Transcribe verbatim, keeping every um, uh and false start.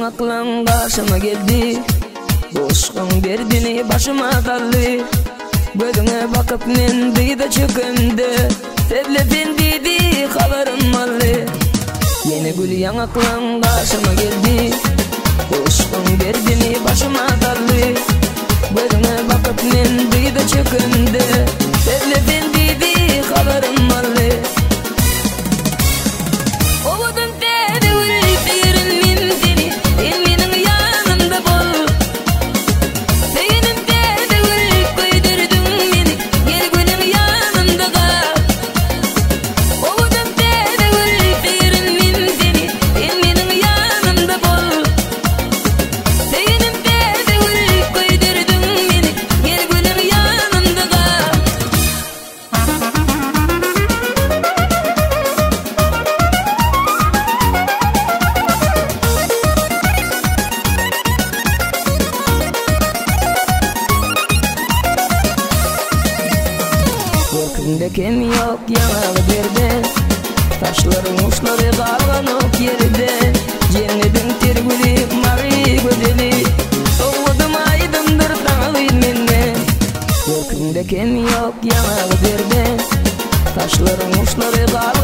yanaklan karşıma geldi. Boşqın berdini başıma daldı. Gözüne bakıp men dıyda çıkındı. Sevlepin dedi haberim aldı. Yeni gül yanaklan karşıma geldi. Boşqın berdini başıma daldı. Gözüne bakıp men dıyda çıkındı. Sevlepin dedi haberim aldı. Kim yok yanağı birde. Taşların uçları kalgan ok yerde. Cennedin tergülü mari gözeli. Soğudum aydındır tanıyın menne. Gökünde kim yok yanağı birde. Taşların uçları kalgan